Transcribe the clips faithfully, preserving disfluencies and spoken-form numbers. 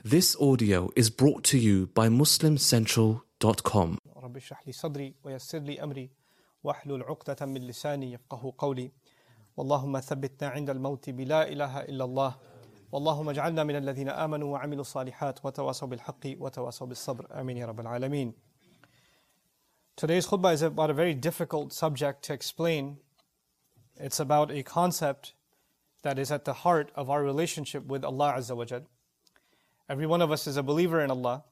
This audio is brought to you by muslim central dot com. رب اشرح لي صدري ويسر لي أمري واحلل عقدة من لساني يفقهوا قولي اللهم ثبتنا عند الموت بلا إله إلا الله اللهم اجعلنا من الذين آمنوا وعملوا الصالحات وتواصوا بالحق وتواصوا بالصبر آمين يا رب العالمين. Today's khutbah is about a very difficult subject to explain. It's about a concept that is at the heart of our relationship with Allah Azza wa Jal. Every one of us is a believer in Allah,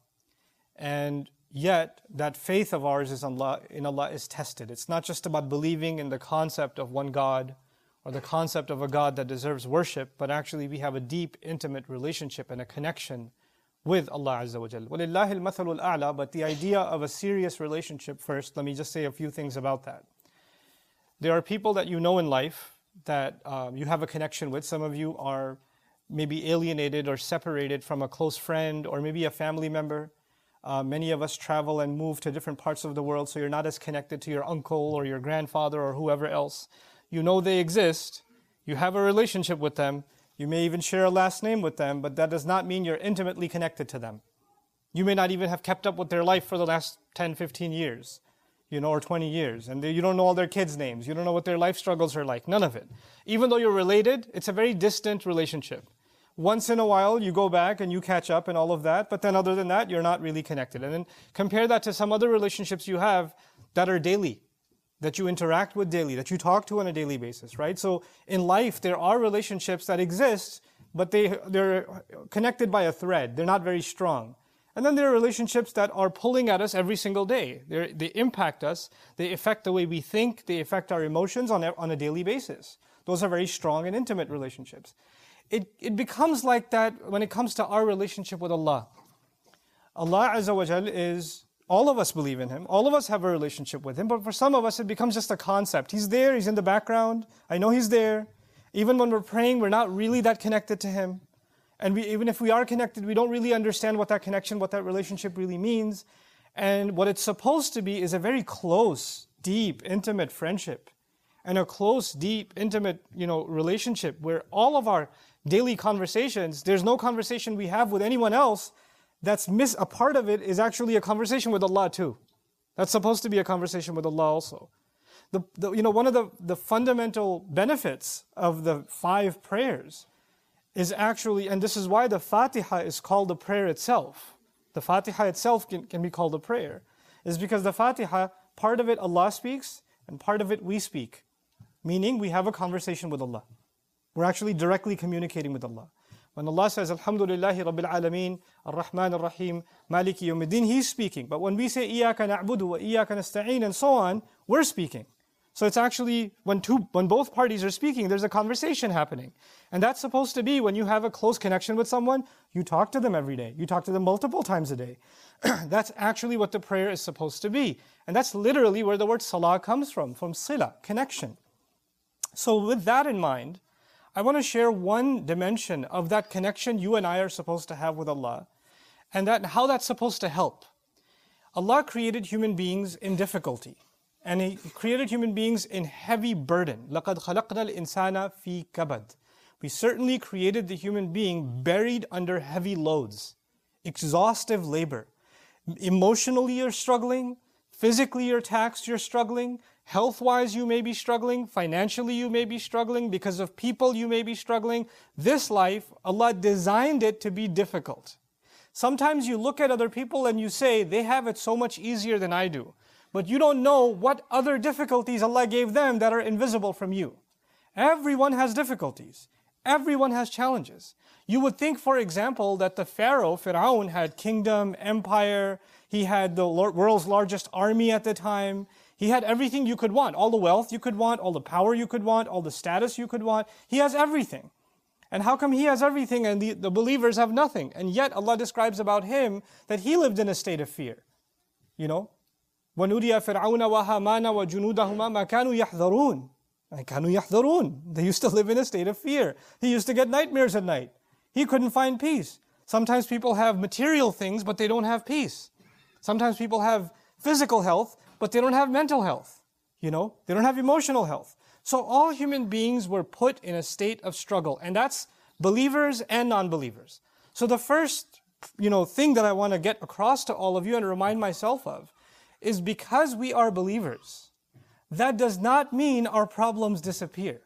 and yet that faith of ours is Allah, in Allah is tested. It's not just about believing in the concept of one God or the concept of a God that deserves worship, but actually we have a deep, intimate relationship and a connection with Allah Azza wa Jal. وَلِلَّهِ الْمَثَلُ الْأَعْلَى. But the idea of a serious relationship first, let me just say a few things about that. There are people that you know in life that um, you have a connection with. Some of you are maybe alienated or separated from a close friend or maybe a family member. Uh, many of us travel and move to different parts of the world, so you're not as connected to your uncle or your grandfather or whoever else. You know they exist. You have a relationship with them. You may even share a last name with them, but that does not mean you're intimately connected to them. You may not even have kept up with their life for the last ten, fifteen years, you know, or twenty years. And they, you don't know all their kids' names. You don't know what their life struggles are like. None of it. Even though you're related, it's a very distant relationship. Once in a while, you go back and you catch up and all of that. But then other than that, you're not really connected. And then compare that to some other relationships you have that are daily, that you interact with daily, that you talk to on a daily basis, right? So in life, there are relationships that exist, but they, they're connected by a thread. They're not very strong. And then there are relationships that are pulling at us every single day. They're, they impact us. They affect the way we think. They affect our emotions on a, on a daily basis. Those are very strong and intimate relationships. It, it becomes like that when it comes to our relationship with Allah. Allah Azza wa Jal is, all of us believe in Him. All of us have a relationship with Him. But for some of us, it becomes just a concept. He's there. He's in the background. I know He's there. Even when we're praying, we're not really that connected to Him. And we, even if we are connected, we don't really understand what that connection, what that relationship really means. And what it's supposed to be is a very close, deep, intimate friendship. And a close, deep, intimate, you know, relationship where all of our daily conversations, there's no conversation we have with anyone else that's miss, a part of it is actually a conversation with Allah too. That's supposed to be a conversation with Allah also. The, the you know, one of the, the fundamental benefits of the five prayers is actually, and this is why the Fatiha is called a prayer itself. The Fatiha itself can, can be called a prayer, is because the Fatiha, part of it Allah speaks, and part of it we speak. Meaning we have a conversation with Allah. We're actually directly communicating with Allah. When Allah says, Alhamdulillahi Rabbil Alameen, Ar-Rahman Ar-Rahim, Maliki Yawmiddin, He's speaking. But when we say, Iyaka na'budu wa Iyaka nasta'een, and so on, we're speaking. So it's actually, when two, when both parties are speaking, there's a conversation happening. And that's supposed to be when you have a close connection with someone, you talk to them every day. You talk to them multiple times a day. That's actually what the prayer is supposed to be. And that's literally where the word salah comes from, from sila, connection. So with that in mind, I want to share one dimension of that connection you and I are supposed to have with Allah, and that how that's supposed to help. Allah created human beings in difficulty, and He created human beings in heavy burden. لَقَدْ خَلَقْنَا الْإِنسَانَ فِي كَبَدٍ. We certainly created the human being buried under heavy loads, exhaustive labor. Emotionally you're struggling, physically you're taxed, you're struggling, health-wise you may be struggling, financially you may be struggling, because of people you may be struggling. This life, Allah designed it to be difficult. Sometimes you look at other people and you say, they have it so much easier than I do. But you don't know what other difficulties Allah gave them that are invisible from you. Everyone has difficulties. Everyone has challenges. You would think, for example, that the Pharaoh, Fir'aun, had kingdom, empire. He had the world's largest army at the time. He had everything you could want. All the wealth you could want, all the power you could want, all the status you could want. He has everything. And how come he has everything and the, the believers have nothing? And yet Allah describes about him that he lived in a state of fear. You know? وَنُرِيَ فِرْعَوْنَ وَهَامَانَ وَجُنُودَهُمَا مَا كَانُوا يَحْذَرُونَ كَانُوا يَحْذَرُونَ. They used to live in a state of fear. He used to get nightmares at night. He couldn't find peace. Sometimes people have material things, but they don't have peace. Sometimes people have physical health, but they don't have mental health. You know, they don't have emotional health. So all human beings were put in a state of struggle, and that's believers and non-believers. So the first you know, thing that I want to get across to all of you and remind myself of is because we are believers, that does not mean our problems disappear.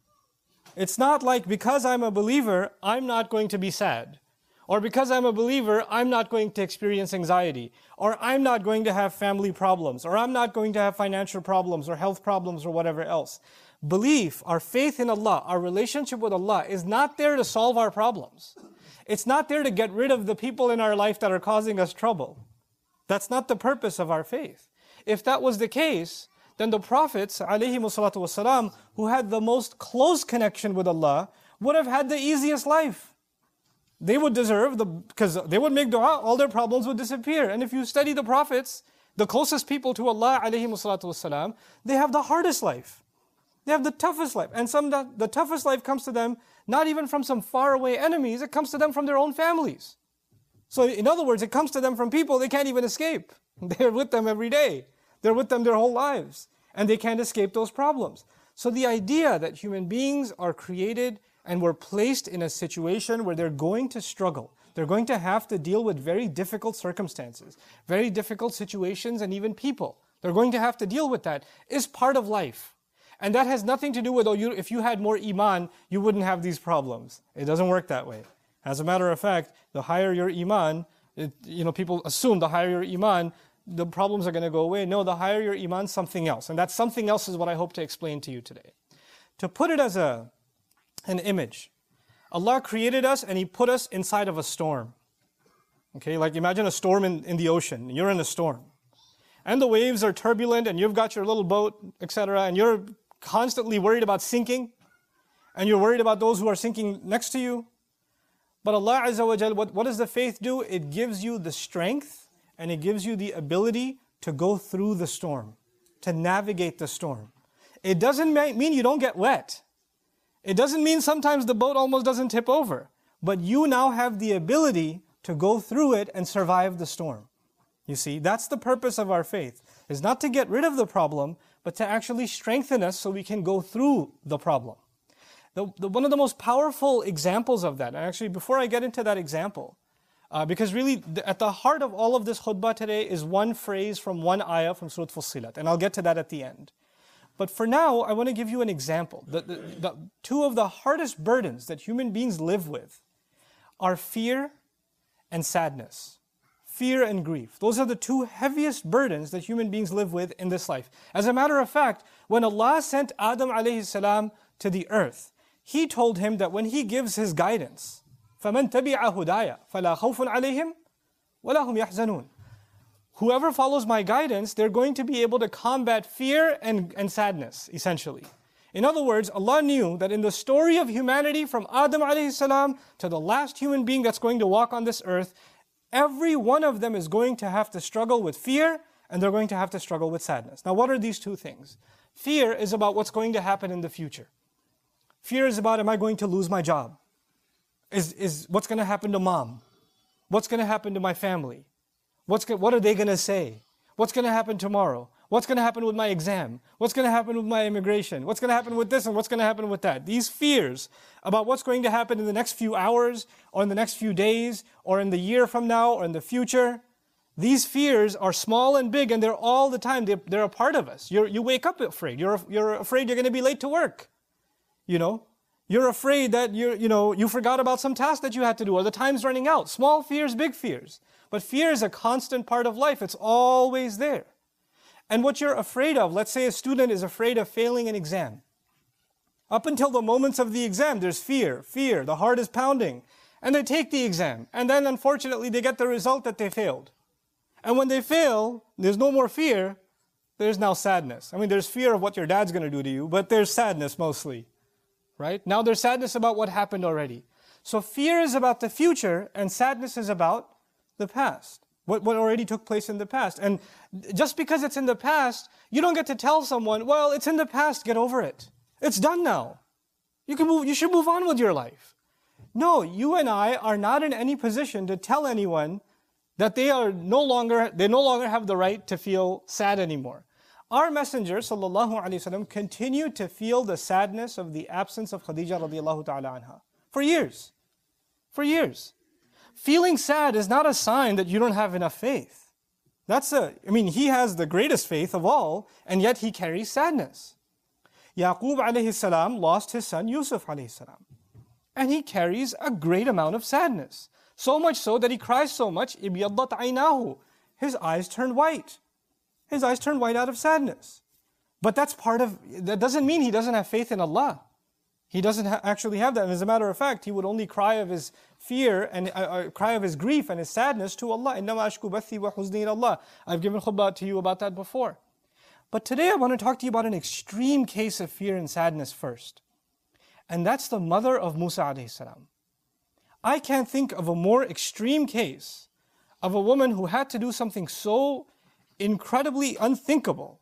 It's not like because I'm a believer, I'm not going to be sad. Or because I'm a believer, I'm not going to experience anxiety. Or I'm not going to have family problems. Or I'm not going to have financial problems or health problems or whatever else. Belief, our faith in Allah, our relationship with Allah is not there to solve our problems. It's not there to get rid of the people in our life that are causing us trouble. That's not the purpose of our faith. If that was the case, then the prophets, alayhimu salatu wasalam, who had the most close connection with Allah, would have had the easiest life. They would deserve, the because they would make dua, all their problems would disappear. And if you study the prophets, the closest people to Allah, alayhimu salatu wasalam, they have the hardest life. They have the toughest life. And some the, the toughest life comes to them not even from some faraway enemies, it comes to them from their own families. So in other words, it comes to them from people they can't even escape. They're with them every day. They're with them their whole lives. And they can't escape those problems. So the idea that human beings are created and were placed in a situation where they're going to struggle, they're going to have to deal with very difficult circumstances, very difficult situations, and even people. They're going to have to deal with that, is part of life. And that has nothing to do with, oh, you, if you had more iman, you wouldn't have these problems. It doesn't work that way. As a matter of fact, the higher your iman, it, you know, people assume the higher your iman, the problems are going to go away. No, the higher your iman, something else. And that something else is what I hope to explain to you today. To put it as a an image, Allah created us and He put us inside of a storm. Okay, like imagine a storm in, in the ocean. You're in a storm. And the waves are turbulent and you've got your little boat, et cetera. And you're constantly worried about sinking. And you're worried about those who are sinking next to you. But Allah Azza wa Jal, what, what does the faith do? It gives you the strength and it gives you the ability to go through the storm, to navigate the storm. It doesn't mean you don't get wet. It doesn't mean sometimes the boat almost doesn't tip over. But you now have the ability to go through it and survive the storm. You see, that's the purpose of our faith, is not to get rid of the problem, but to actually strengthen us so we can go through the problem. The, the, one of the most powerful examples of that, and actually before I get into that example, uh, because really the, at the heart of all of this khutbah today is one phrase from one ayah from Surah Fussilat, and I'll get to that at the end. But for now, I want to give you an example. The, the, the, two of the hardest burdens that human beings live with are fear and sadness. Fear and grief. Those are the two heaviest burdens that human beings live with in this life. As a matter of fact, when Allah sent Adam alayhi salam to the earth, He told him that when He gives His guidance, فَمَنْ تَبِعَ هُدَايَ فَلَا خَوْفٌ عَلَيْهِمْ وَلَا هُمْ يَحْزَنُونَ. Whoever follows my guidance, they're going to be able to combat fear and, and sadness, essentially. In other words, Allah knew that in the story of humanity from Adam alayhi salam to the last human being that's going to walk on this earth, every one of them is going to have to struggle with fear and they're going to have to struggle with sadness. Now what are these two things? Fear is about what's going to happen in the future. Fear is about, am I going to lose my job? Is, is what's going to happen to mom? What's going to happen to my family? What's go, what are they going to say? What's going to happen tomorrow? What's going to happen with my exam? What's going to happen with my immigration? What's going to happen with this and what's going to happen with that? These fears about what's going to happen in the next few hours or in the next few days or in the year from now or in the future, these fears are small and big and they're all the time. They're, they're a part of us. You're, you wake up afraid. You're, you're afraid you're going to be late to work. You know, you're afraid that you you know you forgot about some task that you had to do or the time's running out. Small fears, big fears. But fear is a constant part of life. It's always there. And what you're afraid of, let's say a student is afraid of failing an exam. Up until the moments of the exam, there's fear, fear, the heart is pounding. And they take the exam. And then unfortunately they get the result that they failed. And when they fail, there's no more fear, there's now sadness. I mean, there's fear of what your dad's going to do to you, but there's sadness mostly. Right? Now there's sadness about what happened already. So fear is about the future and sadness is about the past. What, what already took place in the past. And just because it's in the past, you don't get to tell someone, well, it's in the past, get over it. It's done now. You can move, you should move on with your life. No, you and I are not in any position to tell anyone that they are no longer, they no longer have the right to feel sad anymore. Our Messenger sallallahu alaihi wasallam continued to feel the sadness of the absence of Khadija radiallahu ta'ala anha for years. For years. feeling sad is not a sign that you don't have enough faith. That's a, I mean, he has the greatest faith of all, and yet he carries sadness. Yaqub alayhi salam lost his son Yusuf alayhi salam. And he carries a great amount of sadness. So much so that he cries so much, إِبْيَضَّتْ عَيْنَاهُ. His eyes turned white. His eyes turned white out of sadness. But that's part of, that doesn't mean he doesn't have faith in Allah. He doesn't ha- actually have that. And as a matter of fact, he would only cry of his fear and uh, uh, cry of his grief and his sadness to Allah. إِنَّمَا أَشْكُ بَثِّي وَحُزْنِي إِلَى اللَّهِ. I've given khutbah to you about that before. But today I want to talk to you about an extreme case of fear and sadness first. And that's the mother of Musa alayhi salam. I can't think of a more extreme case of a woman who had to do something so incredibly unthinkable.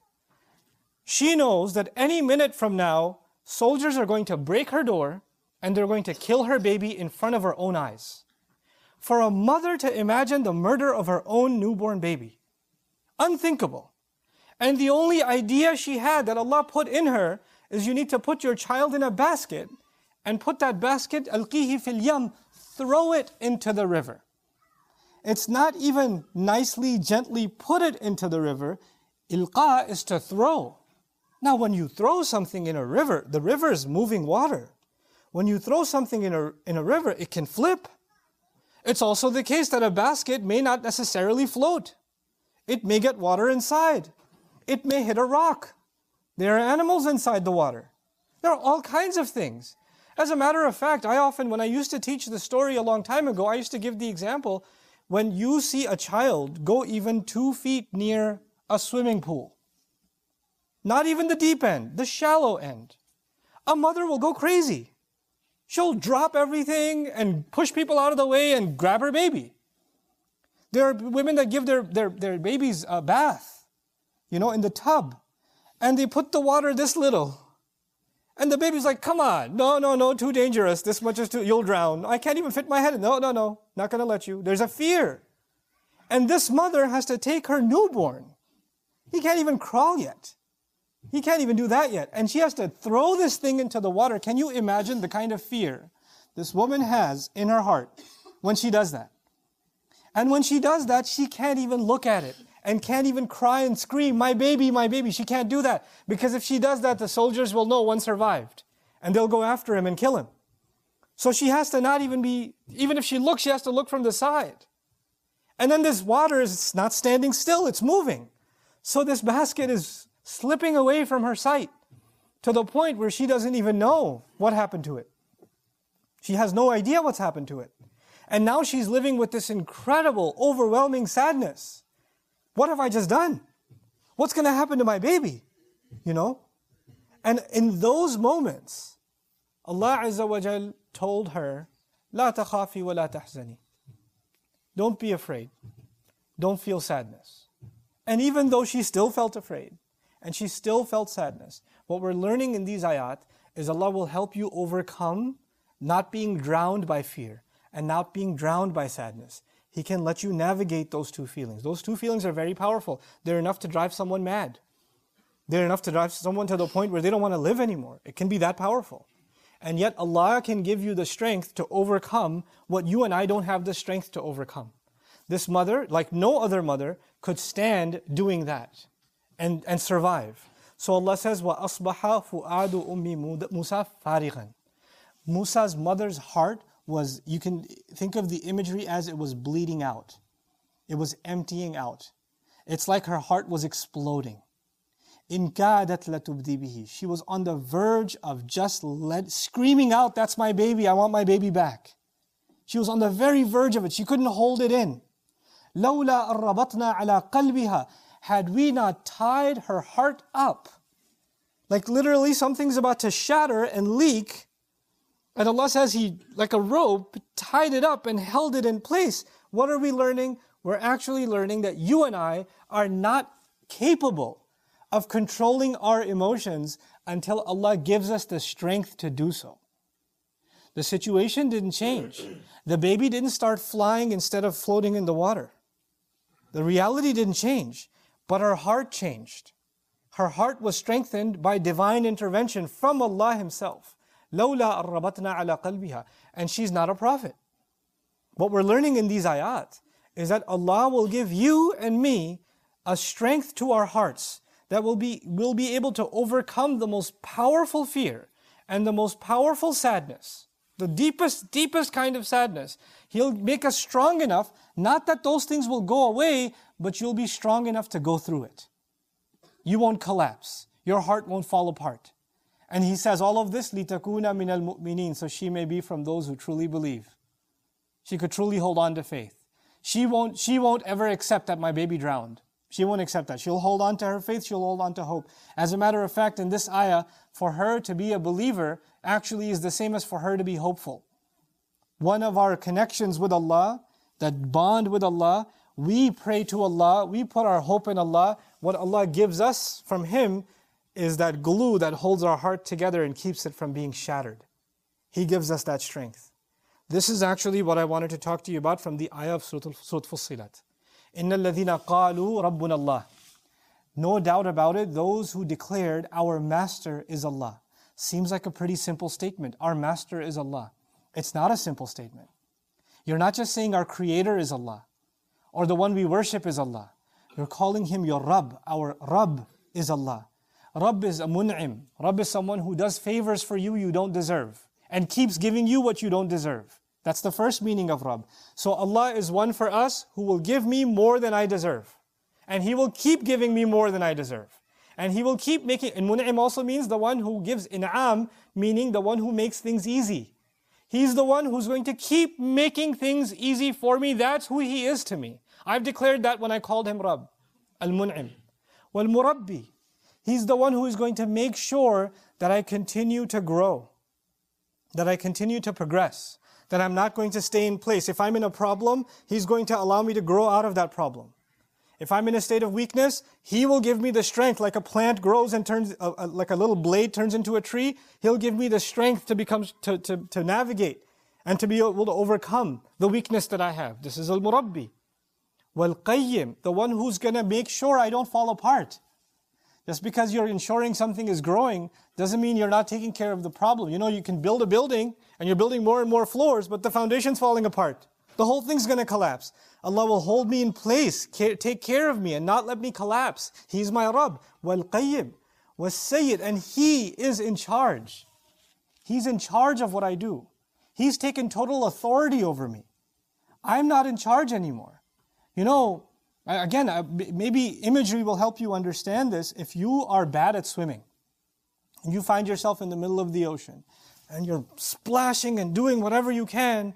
She knows that any minute from now, soldiers are going to break her door and they're going to kill her baby in front of her own eyes. For a mother to imagine the murder of her own newborn baby, unthinkable. And the only idea she had that Allah put in her is you need to put your child in a basket and put that basket, alqihi fil yam, throw it into the river. It's not even nicely, gently put it into the river. Ilqa is to throw. Now when you throw something in a river, the river is moving water. When you throw something in a, in a river, it can flip. It's also the case that a basket may not necessarily float. It may get water inside. It may hit a rock. There are animals inside the water. There are all kinds of things. As a matter of fact, I often, when I used to teach the story a long time ago, I used to give the example, when you see a child go even two feet near a swimming pool, not even the deep end, the shallow end, a mother will go crazy. She'll drop everything and push people out of the way and grab her baby. There are women that give their, their, their babies a bath, you know, in the tub, and they put the water this little. And the baby's like, come on, no, no, no, too dangerous. This much is too, you'll drown. I can't even fit my head in. No, no, no, not going to let you. There's a fear. And this mother has to take her newborn. He can't even crawl yet. He can't even do that yet. And she has to throw this thing into the water. Can you imagine the kind of fear this woman has in her heart when she does that? And when she does that, she can't even look at it. And can't even cry and scream, my baby, my baby. She can't do that. Because if she does that, the soldiers will know one survived. And they'll go after him and kill him. So she has to not even be, even if she looks, she has to look from the side. And then this water is not standing still, it's moving. So this basket is slipping away from her sight to the point where she doesn't even know what happened to it. She has no idea what's happened to it. And now she's living with this incredible, overwhelming sadness. What have I just done? What's going to happen to my baby? You know? And in those moments, Allah Azza wa Jal told her, لا تخافي ولا تحزني. Don't be afraid. Don't feel sadness. And even though she still felt afraid, and she still felt sadness, what we're learning in these ayat is Allah will help you overcome not being drowned by fear and not being drowned by sadness. He can let you navigate those two feelings. Those two feelings are very powerful. They're enough to drive someone mad. They're enough to drive someone to the point where they don't want to live anymore. It can be that powerful. And yet Allah can give you the strength to overcome what you and I don't have the strength to overcome. This mother, like no other mother, could stand doing that and, and survive. So Allah says, وَأَصْبَحَ فُؤَادُ أُمِّ مُوسَى فَارِغًا. Musa's mother's heart was, you can think of the imagery as it was bleeding out. It was emptying out. It's like her heart was exploding. إِن كَادَتْ لَتُبْدِي بِهِ. She was on the verge of just let, screaming out, that's my baby, I want my baby back. She was on the very verge of it. She couldn't hold it in. لَوْلَا أَرَّبَطْنَا عَلَىٰ قَلْبِهَا. Had we not tied her heart up, like literally something's about to shatter and leak, and Allah says He, like a rope, tied it up and held it in place. What are we learning? We're actually learning that you and I are not capable of controlling our emotions until Allah gives us the strength to do so. The situation didn't change. The baby didn't start flying instead of floating in the water. The reality didn't change, but her heart changed. Her heart was strengthened by divine intervention from Allah Himself. لَوْلَا أَرَّبَطْنَا عَلَىٰ قَلْبِهَا. And she's not a prophet. What we're learning in these ayat is that Allah will give you and me a strength to our hearts that will be, will be able to overcome the most powerful fear and the most powerful sadness, the deepest, deepest kind of sadness. He'll make us strong enough, not that those things will go away, but you'll be strong enough to go through it. You won't collapse. Your heart won't fall apart. And He says all of this, لِتَكُونَ مِنَ الْمُؤْمِنِينَ, so she may be from those who truly believe. She could truly hold on to faith. She won't, she won't ever accept that my baby drowned. She won't accept that. She'll hold on to her faith, she'll hold on to hope. As a matter of fact, in this ayah, for her to be a believer actually is the same as for her to be hopeful. One of our connections with Allah, that bond with Allah, we pray to Allah, we put our hope in Allah. What Allah gives us from Him is that glue that holds our heart together and keeps it from being shattered. He gives us that strength. This is actually what I wanted to talk to you about from the ayah of Surah Fussilat. إِنَّ الَّذِينَ قَالُوا رَبُّنَا اللَّهِ. No doubt about it, those who declared, our Master is Allah. Seems like a pretty simple statement. Our Master is Allah. It's not a simple statement. You're not just saying our Creator is Allah, or the one we worship is Allah. You're calling Him your Rabb. Our Rabb is Allah. Rabb is a mun'im. Rabb is someone who does favors for you you don't deserve, and keeps giving you what you don't deserve. That's the first meaning of Rabb. So Allah is one for us who will give me more than I deserve. And He will keep giving me more than I deserve. And He will keep making, and mun'im also means the one who gives in'am, meaning the one who makes things easy. He's the one who's going to keep making things easy for me. That's who He is to me. I've declared that when I called Him Rabb, al-mun'im. Wal-murabbi. He's the one who is going to make sure that I continue to grow, that I continue to progress, that I'm not going to stay in place. If I'm in a problem, He's going to allow me to grow out of that problem. If I'm in a state of weakness, He will give me the strength, like a plant grows and turns, uh, uh, like a little blade turns into a tree. He'll give me the strength to become, to, to, to navigate and to be able to overcome the weakness that I have. This is al-murabbi. Wal-qayyim, the one who's going to make sure I don't fall apart. Just because you're ensuring something is growing doesn't mean you're not taking care of the problem. You know, you can build a building and you're building more and more floors, but the foundation's falling apart. The whole thing's going to collapse. Allah will hold me in place, care, take care of me and not let me collapse. He's my Rabb. Wal-qayyim. Was-sayyid. And He is in charge. He's in charge of what I do. He's taken total authority over me. I'm not in charge anymore. You know, again, maybe imagery will help you understand this. If you are bad at swimming, and you find yourself in the middle of the ocean, and you're splashing and doing whatever you can,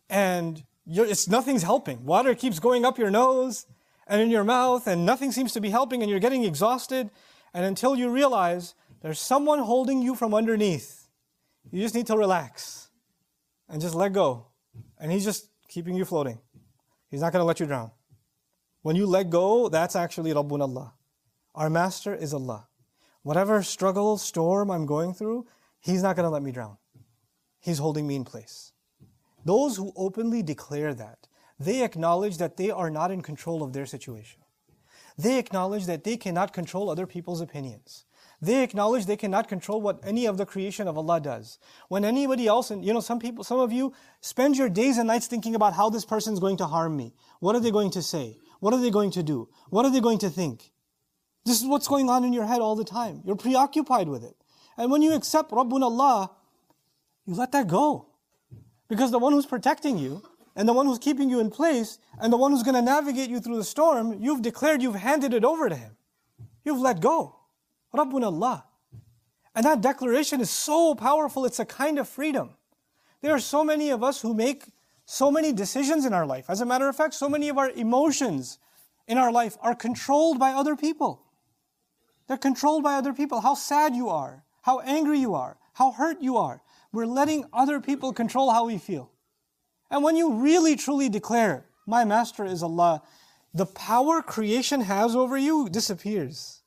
and you're, it's nothing's helping. Water keeps going up your nose and in your mouth, and nothing seems to be helping, and you're getting exhausted. And until you realize there's someone holding you from underneath, you just need to relax and just let go. And He's just keeping you floating. He's not going to let you drown. When you let go, that's actually Rabbuna Allah. Our Master is Allah. Whatever struggle, storm I'm going through, He's not going to let me drown. He's holding me in place. Those who openly declare that, they acknowledge that they are not in control of their situation. They acknowledge that they cannot control other people's opinions. They acknowledge they cannot control what any of the creation of Allah does. When anybody else, and you know, some people, some of you spend your days and nights thinking about how this person is going to harm me. What are they going to say? What are they going to do? What are they going to think? This is what's going on in your head all the time. You're preoccupied with it. And when you accept Rabbuna Allah, you let that go. Because the one who's protecting you, and the one who's keeping you in place, and the one who's going to navigate you through the storm, you've declared, you've handed it over to Him. You've let go. Rabbuna Allah. And that declaration is so powerful, it's a kind of freedom. There are so many of us who make so many decisions in our life. As a matter of fact, so many of our emotions in our life are controlled by other people. They're controlled by other people. How sad you are, how angry you are, how hurt you are. We're letting other people control how we feel. And when you really truly declare, my Master is Allah, the power creation has over you disappears.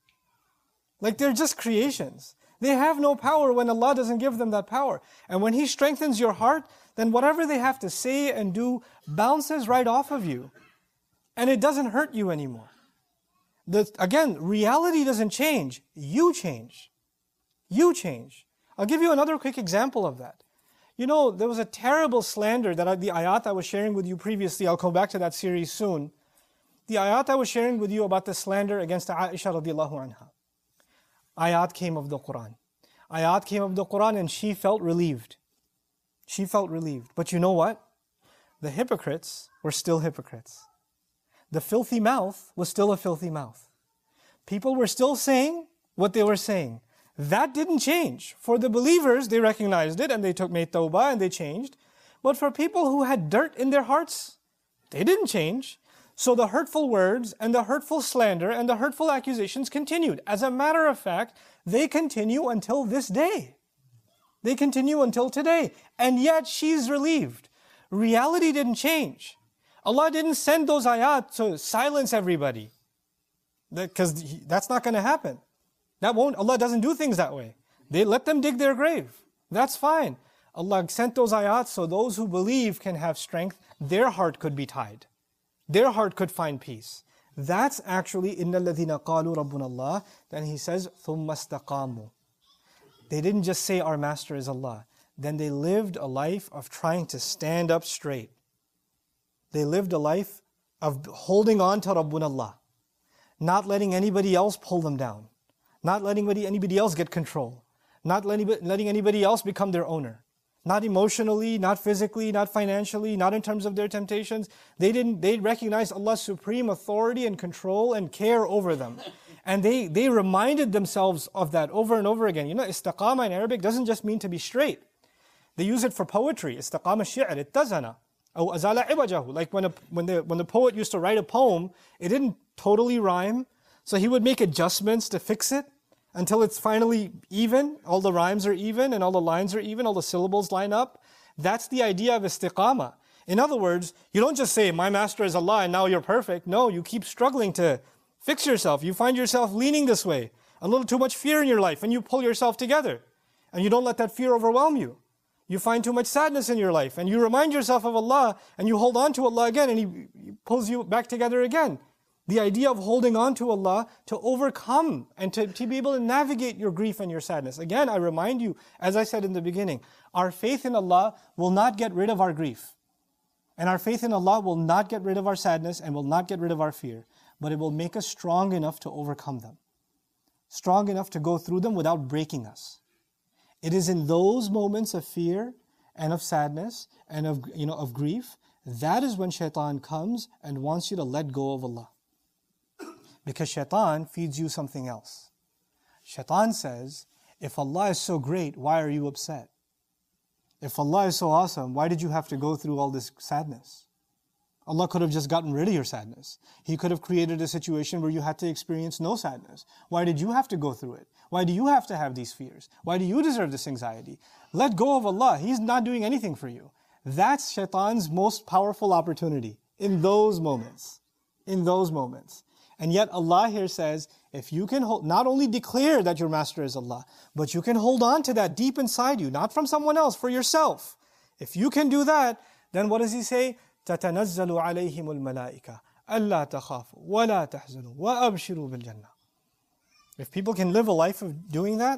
Like they're just creations. They have no power when Allah doesn't give them that power. And when He strengthens your heart, then whatever they have to say and do bounces right off of you. And it doesn't hurt you anymore. The, again, reality doesn't change. You change. You change. I'll give you another quick example of that. You know, there was a terrible slander that I, the ayat I was sharing with you previously, I'll come back to that series soon. The ayat I was sharing with you about the slander against Aisha radiallahu anha. Ayat came of the Quran. Ayat came of the Quran and she felt relieved. She felt relieved. But you know what? The hypocrites were still hypocrites. The filthy mouth was still a filthy mouth. People were still saying what they were saying. That didn't change. For the believers, they recognized it and they took made tawbah and they changed. But for people who had dirt in their hearts, they didn't change. So the hurtful words and the hurtful slander and the hurtful accusations continued. As a matter of fact, they continue until this day. They continue until today. And yet she's relieved. Reality didn't change. Allah didn't send those ayat to silence everybody. Because that's not going to happen. That won't, Allah doesn't do things that way. They let them dig their grave. That's fine. Allah sent those ayat so those who believe can have strength. Their heart could be tied. Their heart could find peace. That's actually إِنَّ الَّذِينَ قَالُوا رَبُّنَ اللَّهِ. Then he says, ثُمَّ اسْتَقَامُوا. They didn't just say our master is Allah. Then they lived a life of trying to stand up straight. They lived a life of holding on to Rabbuna Allah. Not letting anybody else pull them down. Not letting anybody, anybody else get control. Not letting, letting anybody else become their owner. Not emotionally, not physically, not financially, not in terms of their temptations. They didn't. They recognized Allah's supreme authority and control and care over them. And they, they reminded themselves of that over and over again. You know, istiqama in Arabic doesn't just mean to be straight. They use it for poetry. Istiqama shi'r, ittazana. Or azala iwajahu. Like when, a, when, the, when the poet used to write a poem, it didn't totally rhyme. So he would make adjustments to fix it until it's finally even. All the rhymes are even and all the lines are even, all the syllables line up. That's the idea of istiqama. In other words, you don't just say, my master is Allah and now you're perfect. No, you keep struggling to fix yourself. You find yourself leaning this way. A little too much fear in your life and you pull yourself together. And you don't let that fear overwhelm you. You find too much sadness in your life and you remind yourself of Allah and you hold on to Allah again and He, he pulls you back together again. The idea of holding on to Allah to overcome and to, to be able to navigate your grief and your sadness. Again, I remind you, as I said in the beginning, our faith in Allah will not get rid of our grief. And our faith in Allah will not get rid of our sadness and will not get rid of our fear. But it will make us strong enough to overcome them. Strong enough to go through them without breaking us. It is in those moments of fear and of sadness and of, you know, of grief, that is when shaitan comes and wants you to let go of Allah. Because shaitan feeds you something else. Shaitan says, if Allah is so great, why are you upset? If Allah is so awesome, why did you have to go through all this sadness? Allah could have just gotten rid of your sadness. He could have created a situation where you had to experience no sadness. Why did you have to go through it? Why do you have to have these fears? Why do you deserve this anxiety? Let go of Allah. He's not doing anything for you. That's shaitan's most powerful opportunity in those moments. In those moments. And yet Allah here says, if you can hold, not only declare that your master is Allah, but you can hold on to that deep inside you, not from someone else, for yourself. If you can do that, then what does He say? تَتَنَزَّلُ عَلَيْهِمُ الْمَلَائِكَةِ أَلَّا تَخَافُوا وَلَا تَحْزَنُوا وَأَبْشِرُوا بِالْجَنَّةِ. If people can live a life of doing that,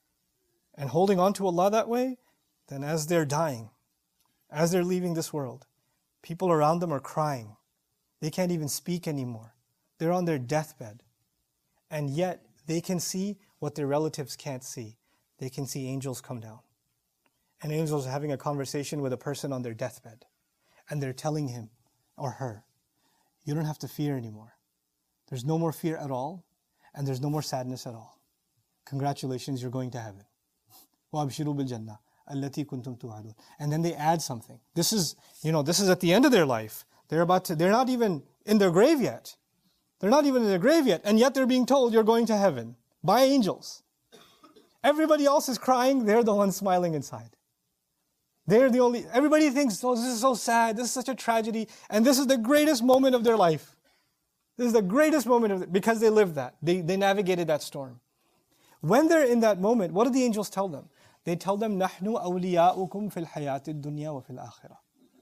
and holding on to Allah that way, then as they're dying, as they're leaving this world, people around them are crying. They can't even speak anymore. They're on their deathbed. And yet, they can see what their relatives can't see. They can see angels come down. And angels are having a conversation with a person on their deathbed. And they're telling him or her, you don't have to fear anymore. There's no more fear at all. And there's no more sadness at all. Congratulations, you're going to heaven. وَأَبْشِرُوا بِالْجَنَّةِ الَّتِي كُنْتُمْ تُوعَدُونَ. And then they add something. This is, you know, this is at the end of their life. They're about to, they're not even in their grave yet. They're not even in their grave yet. And yet they're being told you're going to heaven by angels. Everybody else is crying. They're the ones smiling inside. They're the only, everybody thinks, oh, this is so sad. This is such a tragedy. And this is the greatest moment of their life. This is the greatest moment of it because they lived that. They, they navigated that storm. When they're in that moment, what do the angels tell them? They tell them, نَحْنُ أَوْلِيَاؤُكُمْ فِي الْحَيَاةِ الدُّنْيَا وَفِي الْآخِرَةِ.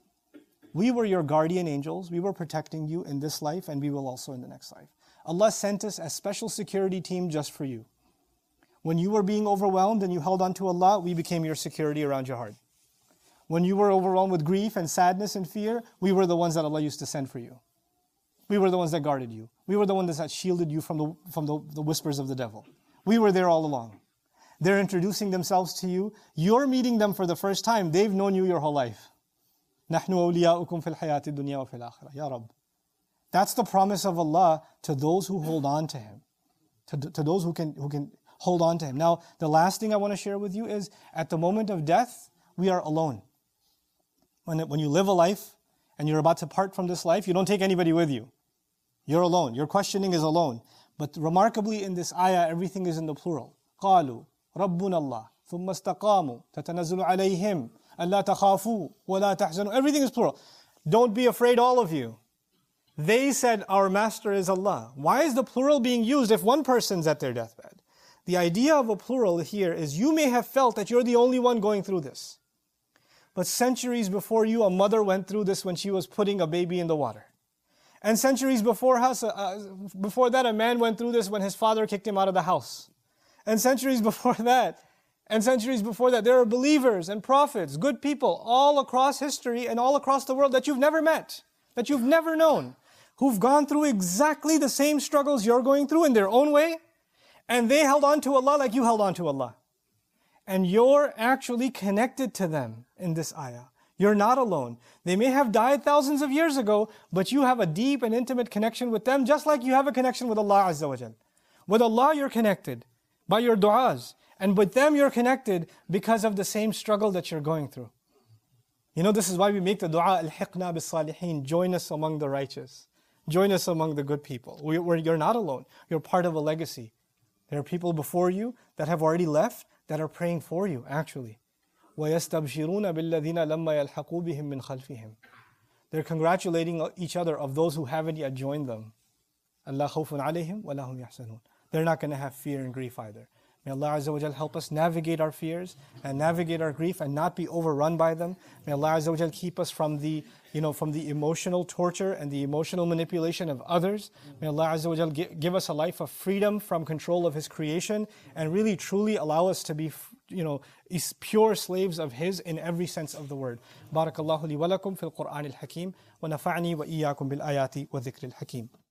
We were your guardian angels. We were protecting you in this life and we will also in the next life. Allah sent us a special security team just for you. When you were being overwhelmed and you held on to Allah, we became your security around your heart. When you were overwhelmed with grief and sadness and fear, we were the ones that Allah used to send for you. We were the ones that guarded you. We were the ones that shielded you from the, from the, the whispers of the devil. We were there all along. They're introducing themselves to you. You're meeting them for the first time. They've known you your whole life. نَحْنُ أَوْلِيَاؤُكُمْ فِي الْحَيَاةِ الدُّنْيَا وَفِي الْآخِرَةِ Ya Rabb. That's the promise of Allah to those who hold on to Him. To, to those who can, who can hold on to Him. Now, the last thing I want to share with you is, at the moment of death, we are alone. When, when you live a life, and you're about to part from this life, you don't take anybody with you. You're alone. Your questioning is alone. But remarkably in this ayah, everything is in the plural. قَالُوا رَبُّنَا اللَّهِ ثُمَّ اسْتَقَامُوا تَتَنَزَّلُ عَلَيْهِمْ أَلَّا تَخَافُوا وَلَا تَحْزَنُوا. Everything is plural. Don't be afraid, all of you. They said, our master is Allah. Why is the plural being used if one person's at their deathbed? The idea of a plural here is, you may have felt that you're the only one going through this. But centuries before you, a mother went through this when she was putting a baby in the water. And centuries before us, uh, before that, a man went through this when his father kicked him out of the house. And centuries before that, and centuries before that, there are believers and prophets, good people, all across history and all across the world that you've never met, that you've never known, who've gone through exactly the same struggles you're going through in their own way, and they held on to Allah like you held on to Allah. And you're actually connected to them in this ayah. You're not alone. They may have died thousands of years ago, but you have a deep and intimate connection with them, just like you have a connection with Allah Azza wa Jal. With Allah you're connected by your du'as, and with them you're connected because of the same struggle that you're going through. You know, this is why we make the dua, Al-Hiqna bis-Salihin, join us among the righteous. Join us among the good people. We, we're, you're not alone. You're part of a legacy. There are people before you that have already left, that are praying for you, actually. وَيَسْتَبْشِرُونَ بِالَّذِينَ لَمَّا يَلْحَقُوا بِهِمْ مِنْ خَلْفِهِمْ. They're congratulating each other of those who haven't yet joined them. أَلَّا خَوْفٌ عَلَيْهِمْ وَلَا هُمْ يَحْزَنُونَ. They're not going to have fear and grief either. May Allah Azza wa Jal help us navigate our fears and navigate our grief and not be overrun by them. May Allah Azza wa Jal keep us from the, you know, from the emotional torture and the emotional manipulation of others. May Allah Azza wa Jal give us a life of freedom from control of His creation and really truly allow us to be, you know, pure slaves of His in every sense of the word. Barakallahu li wa lakum fil Qur'an al-Hakim wa nafa'ani wa iyyakum bil ayati wa dhikr al-Hakim.